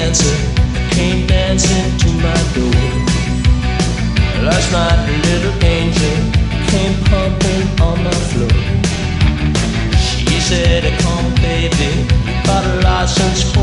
dancer came dancing to my door. Last night a little angel came pumping on my floor. She said, come baby, you got a license for